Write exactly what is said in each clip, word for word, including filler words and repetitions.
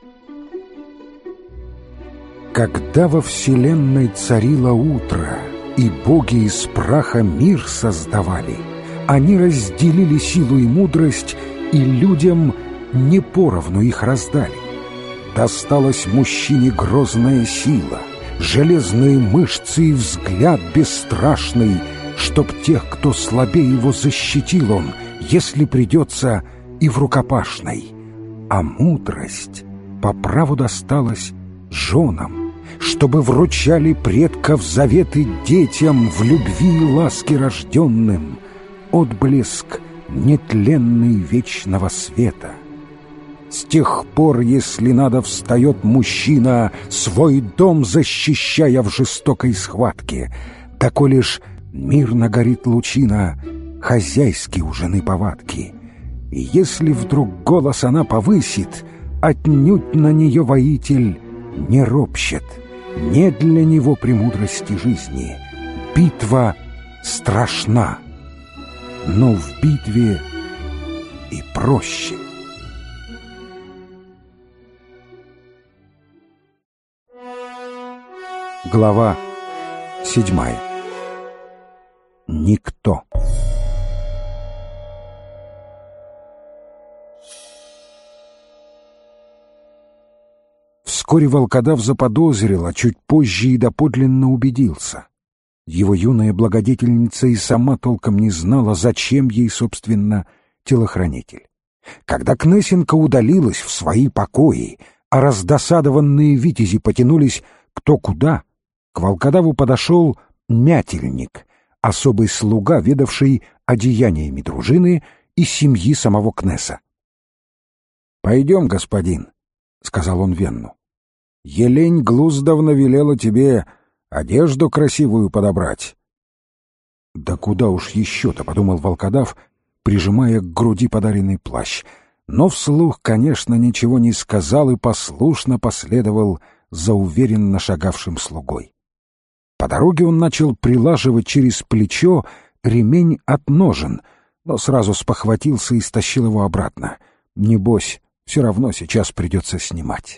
Когда во вселенной царило утро, и боги из праха мир создавали, они разделили силу и мудрость, и людям не поровну их раздали. Досталась мужчине грозная сила, железные мышцы и взгляд бесстрашный, чтоб тех, кто слабее его, защитил он, если придется и в рукопашной. А мудрость по праву досталась женам, чтобы вручали предков заветы детям в любви и ласке рожденным, отблеск нетленный вечного света. С тех пор, если надо, встает мужчина, свой дом защищая в жестокой схватке, тако лишь мирно горит лучина, хозяйски у жены повадки. И если вдруг голос она повысит, отнюдь на нее воитель не ропщет. Не для него премудрости жизни. Битва страшна, но в битве и проще. Глава седьмая. Никто. Вскоре волкодав заподозрил, а чуть позже и доподлинно убедился. Его юная благодетельница и сама толком не знала, зачем ей, собственно, телохранитель. Когда Кнесенко удалилась в свои покои, а раздосадованные витязи потянулись кто куда, к волкодаву подошел Мятельник, особый слуга, ведавший одеяниями дружины и семьи самого Кнеса. «Пойдем, господин», — сказал он Венну. «Елень Глуздовна велела тебе одежду красивую подобрать». «Да куда уж еще-то», — подумал волкодав, прижимая к груди подаренный плащ, но вслух, конечно, ничего не сказал и послушно последовал за уверенно шагавшим слугой. По дороге он начал прилаживать через плечо ремень от ножен, но сразу спохватился и стащил его обратно. Небось, все равно сейчас придется снимать.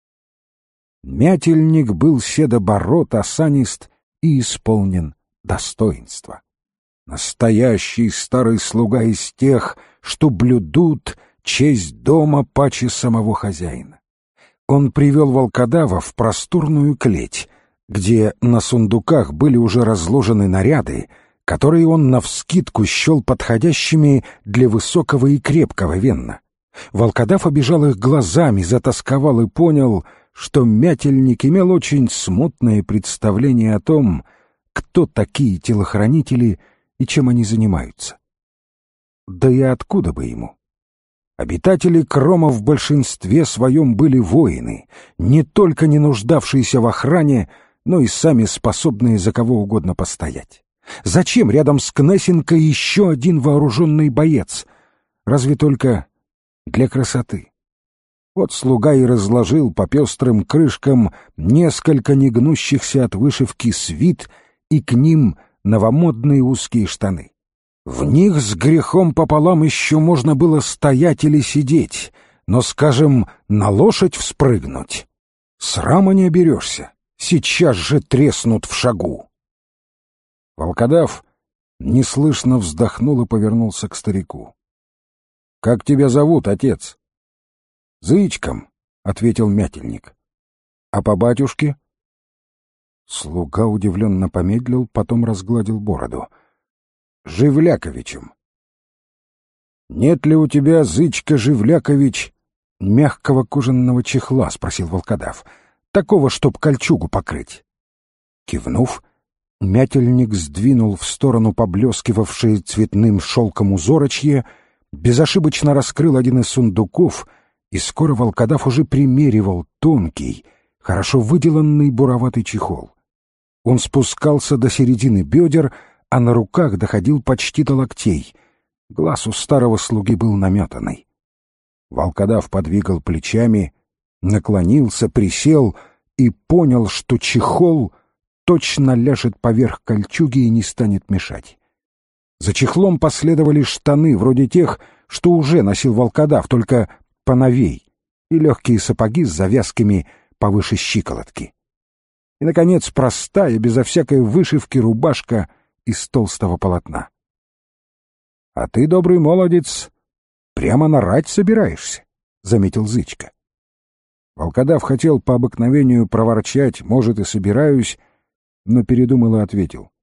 Мятельник был седобород, осанист и исполнен достоинства. Настоящий старый слуга из тех, что блюдут честь дома паче самого хозяина. Он привел волкодава в просторную клеть, где на сундуках были уже разложены наряды, которые он навскидку счел подходящими для высокого и крепкого Венна. Волкодав обижал их глазами, затасковал и понял, что Мятельник имел очень смутное представление о том, кто такие телохранители и чем они занимаются. Да и откуда бы ему? Обитатели Крома в большинстве своем были воины, не только не нуждавшиеся в охране, но и сами способные за кого угодно постоять. Зачем рядом с Кнесенко еще один вооруженный боец? Разве только для красоты. Вот слуга и разложил по пестрым крышкам несколько негнущихся от вышивки свит и к ним новомодные узкие штаны. В них с грехом пополам еще можно было стоять или сидеть, но, скажем, на лошадь вспрыгнуть — срама не оберешься, сейчас же треснут в шагу. Волкодав неслышно вздохнул и повернулся к старику. — Как тебя зовут, отец? — Зычком, — ответил Мятельник. — А по батюшке? Слуга удивленно помедлил, потом разгладил бороду. — Живляковичем. — Нет ли у тебя, Зычка Живлякович, мягкого кожаного чехла? — спросил волкодав. — Такого, чтоб кольчугу покрыть. Кивнув, Мятельник сдвинул в сторону поблескивавшее цветным шелком узорочье, безошибочно раскрыл один из сундуков, и скоро волкодав уже примеривал тонкий, хорошо выделанный буроватый чехол. Он спускался до середины бедер, а на руках доходил почти до локтей. Глаз у старого слуги был наметанный. Волкодав подвигал плечами, наклонился, присел и понял, что чехол точно ляжет поверх кольчуги и не станет мешать. За чехлом последовали штаны, вроде тех, что уже носил волкодав, только поновей, и легкие сапоги с завязками повыше щиколотки. И, наконец, простая, безо всякой вышивки рубашка из толстого полотна. — А ты, добрый молодец, прямо нарать собираешься, — заметил Зычка. Волкодав хотел по обыкновению проворчать: может, и собираюсь, но передумал и ответил: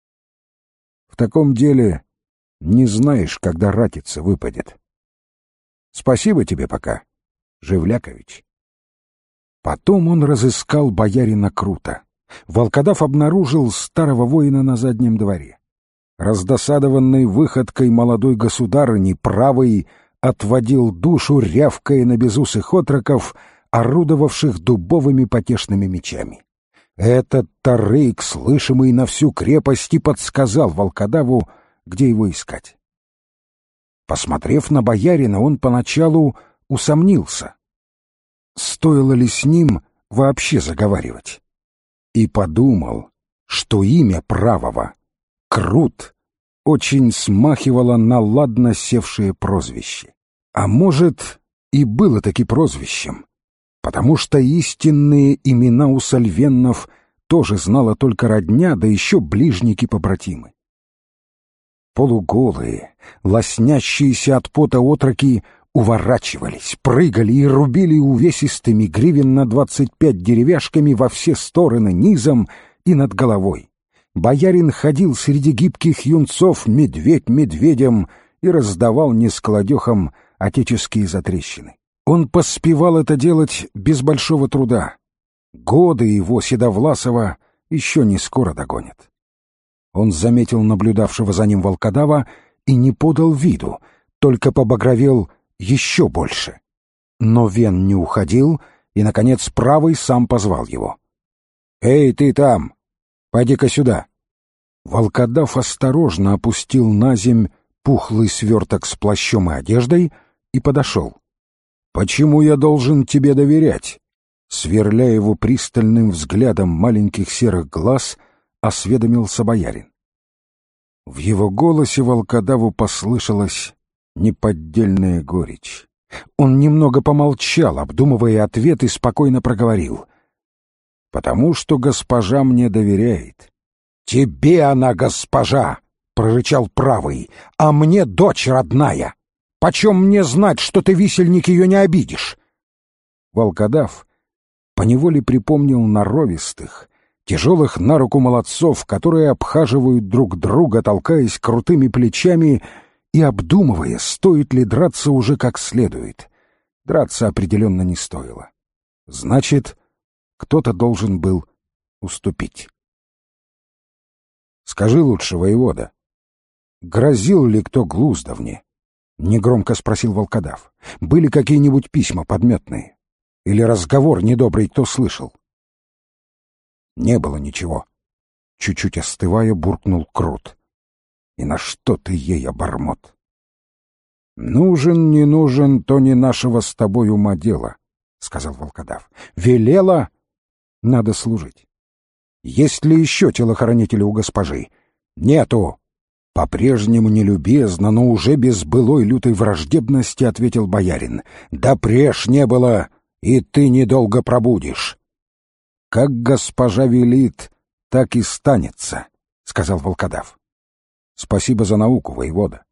— В таком деле не знаешь, когда ратица выпадет. Спасибо тебе пока, Живлякович. Потом он разыскал боярина Крута. Волкодав обнаружил старого воина на заднем дворе. Раздосадованный выходкой молодой государыни, правый отводил душу, рявкая на безусых отроков, орудовавших дубовыми потешными мечами. Этот тарык, слышимый на всю крепость, и подсказал волкодаву, где его искать. Посмотрев на боярина, он поначалу усомнился, стоило ли с ним вообще заговаривать, и подумал, что имя правого, Крут, очень смахивало на ладно севшее прозвище. А может, и было таки прозвищем, потому что истинные имена у сальвеннов тоже знала только родня, да еще ближники-побратимы. Полуголые, лоснящиеся от пота отроки уворачивались, прыгали и рубили увесистыми гривен на двадцать пять деревяшками во все стороны, низом и над головой. Боярин ходил среди гибких юнцов медведь медведем и раздавал нескладехам отеческие затрещины. Он поспевал это делать без большого труда. Годы его седовласого еще не скоро догонят. Он заметил наблюдавшего за ним волкодава и не подал виду, только побагровел еще больше. Но Вен не уходил, и, наконец, правый сам позвал его. «Эй, ты там! Пойди-ка сюда!» Волкодав осторожно опустил на земь пухлый сверток с плащом и одеждой и подошел. «Почему я должен тебе доверять?» Сверляя его пристальным взглядом маленьких серых глаз, осведомился боярин. В его голосе волкодаву послышалась неподдельная горечь. Он немного помолчал, обдумывая ответ, и спокойно проговорил: «Потому что госпожа мне доверяет». «Тебе она госпожа!» — прорычал правый. «А мне дочь родная! Почем мне знать, что ты, висельник, ее не обидишь?» Волкодав поневоле припомнил норовистых, тяжелых на руку молодцов, которые обхаживают друг друга, толкаясь крутыми плечами и обдумывая, стоит ли драться уже как следует. Драться определенно не стоило. Значит, кто-то должен был уступить. «Скажи лучше, воевода, грозил ли кто Глуздовне?» — негромко спросил волкодав. «Были какие-нибудь письма подметные? Или разговор недобрый кто слышал?» «Не было ничего», — чуть-чуть остывая, буркнул Крут. «И на что ты ей, обормот?» «Нужен, не нужен, то не нашего с тобой ума дело», — сказал волкодав. «Велела, надо служить. Есть ли еще телохранители у госпожи?» «Нету». По-прежнему нелюбезно, но уже без былой лютой враждебности ответил боярин. «Да преж не было, и ты недолго пробудешь». «Как госпожа велит, так и станется», — сказал волкодав. «Спасибо за науку, воевода».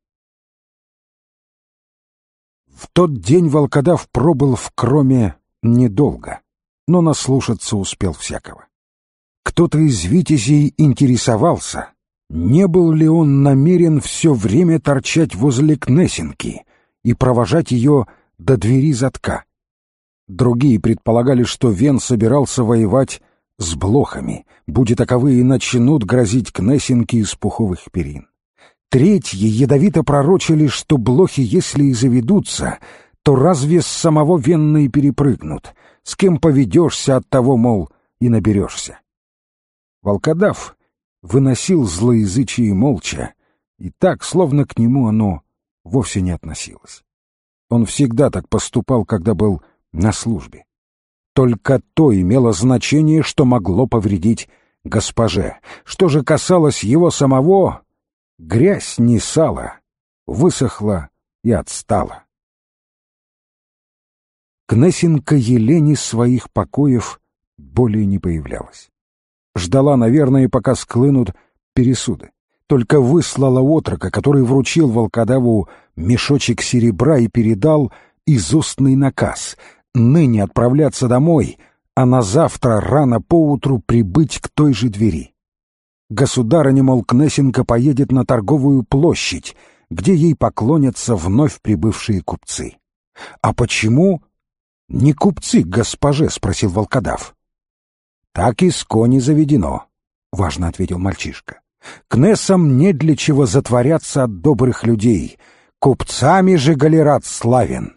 В тот день волкодав пробыл в Кроме недолго, но наслушаться успел всякого. Кто-то из витязей интересовался, не был ли он намерен все время торчать возле Кнесинки и провожать ее до двери затка. Другие предполагали, что Вен собирался воевать с блохами, будь таковые начнут грозить Кнесинке из пуховых перин. Третьи ядовито пророчили, что блохи, если и заведутся, то разве с самого Венна и перепрыгнут, с кем поведешься, от того, мол, и наберешься. Волкодав выносил злоязычие молча, и так, словно к нему оно вовсе не относилось. Он всегда так поступал, когда был на службе. Только то имело значение, что могло повредить госпоже. Что же касалось его самого, грязь не сала, высохла и отстала. Кнесенко Елене из своих покоев более не появлялась. Ждала, наверное, пока склынут пересуды. Только выслала отрока, который вручил волкодаву мешочек серебра и передал изустный наказ — ныне отправляться домой, а на завтра рано поутру прибыть к той же двери. Государыня, мол, Кнесенко поедет на торговую площадь, где ей поклонятся вновь прибывшие купцы. — А почему не купцы к госпоже? — спросил волкодав. — Так и с кони заведено, — важно ответил мальчишка. — Кнессам не для чего затворяться от добрых людей, купцами же Галерат славен.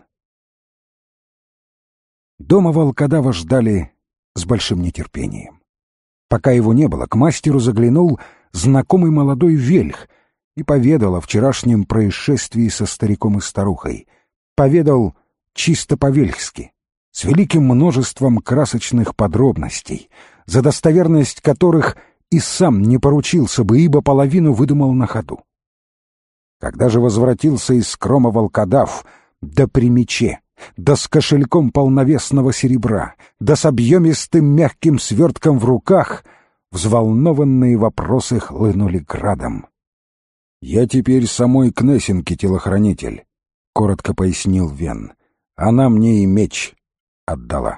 Дома волкодава ждали с большим нетерпением. Пока его не было, к мастеру заглянул знакомый молодой вельх и поведал о вчерашнем происшествии со стариком и старухой. Поведал чисто по-вельхски, с великим множеством красочных подробностей, за достоверность которых и сам не поручился бы, ибо половину выдумал на ходу. Когда же возвратился из скрома волкодав, да при мече, да с кошельком полновесного серебра, да с объемистым мягким свертком в руках, взволнованные вопросы хлынули градом. «Я теперь самой Кнесенке телохранитель», — коротко пояснил Вен. «Она мне и меч отдала».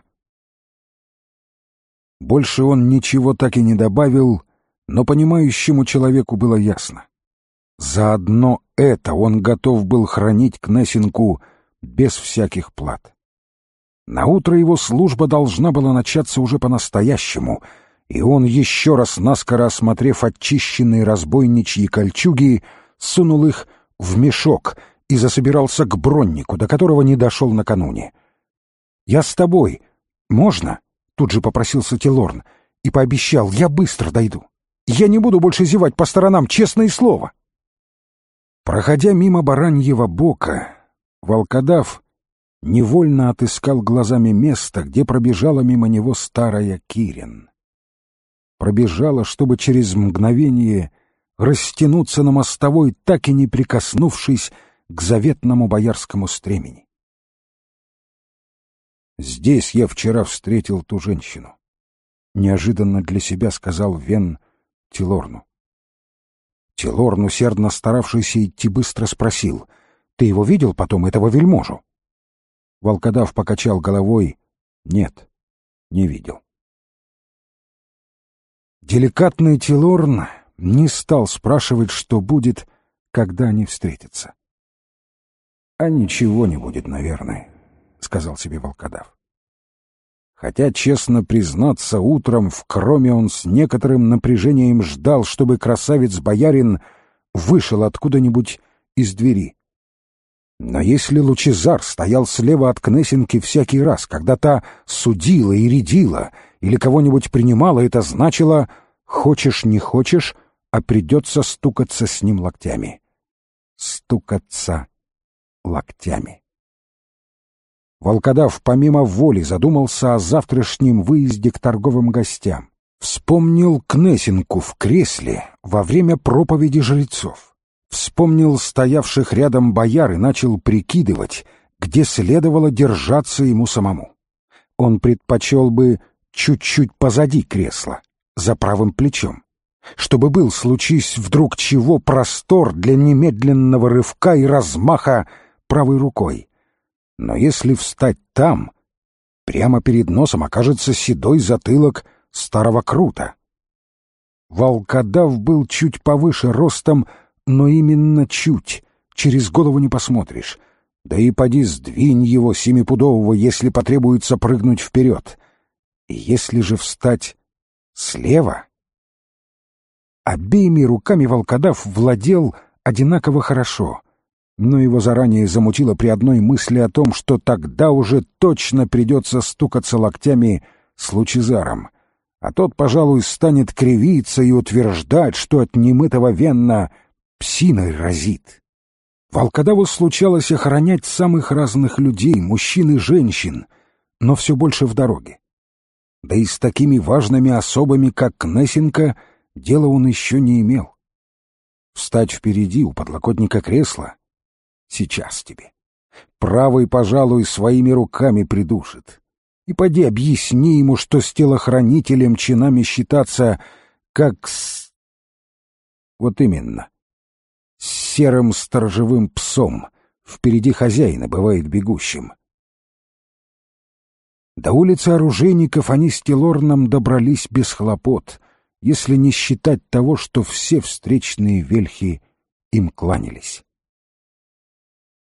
Больше он ничего так и не добавил, но понимающему человеку было ясно. Заодно это он готов был хранить Кнесенку без всяких плат. Наутро его служба должна была начаться уже по-настоящему, и он, еще раз наскоро осмотрев очищенные разбойничьи кольчуги, сунул их в мешок и засобирался к броннику, до которого не дошел накануне. «Я с тобой. Можно?» — тут же попросился Тилорн и пообещал: «Я быстро дойду. Я не буду больше зевать по сторонам, честное слово». Проходя мимо бараньего бока, волкодав невольно отыскал глазами место, где пробежала мимо него старая Кирен. Пробежала, чтобы через мгновение растянуться на мостовой, так и не прикоснувшись к заветному боярскому стремени. «Здесь я вчера встретил ту женщину», — неожиданно для себя сказал Вен Тилорну. Тилорн, усердно старавшийся идти быстро, спросил: «Ты его видел потом, этого вельможу?» Волкодав покачал головой: «Нет, не видел». Деликатный Тилорн не стал спрашивать, что будет, когда они встретятся. «А ничего не будет, наверное», — сказал себе волкодав. Хотя, честно признаться, утром в кроме он с некоторым напряжением ждал, чтобы красавец-боярин вышел откуда-нибудь из двери. Но если Лучезар стоял слева от Кнесенки всякий раз, когда та судила и рядила или кого-нибудь принимала, это значило: хочешь не хочешь, а придется стукаться с ним локтями. Стукаться локтями. Волкодав помимо воли задумался о завтрашнем выезде к торговым гостям. Вспомнил Кнесенку в кресле во время проповеди жрецов. Вспомнил стоявших рядом бояр и начал прикидывать, где следовало держаться ему самому. Он предпочел бы чуть-чуть позади кресла, за правым плечом, чтобы был, случись вдруг чего, простор для немедленного рывка и размаха правой рукой. Но если встать там, прямо перед носом окажется седой затылок старого Крута. Волкодав был чуть повыше ростом, но именно чуть, через голову не посмотришь. Да и поди сдвинь его семипудового, если потребуется прыгнуть вперед. И если же встать слева... Обеими руками волкодав владел одинаково хорошо, но его заранее замутило при одной мысли о том, что тогда уже точно придется стукаться локтями с Лучезаром, а тот, пожалуй, станет кривиться и утверждать, что от немытого Венна псиной разит. Волкодаву случалось охранять самых разных людей, мужчин и женщин, но все больше в дороге. Да и с такими важными особами, как Кнесенко, дела он еще не имел. Встать впереди у подлокотника кресла — сейчас тебе. Правый, пожалуй, своими руками придушит. И поди объясни ему, что с телохранителем чинами считаться как с... Вот именно. С серым сторожевым псом. Впереди хозяина бывает бегущим. До улицы Оружейников они с Тилорном добрались без хлопот, если не считать того, что все встречные вельхи им кланялись.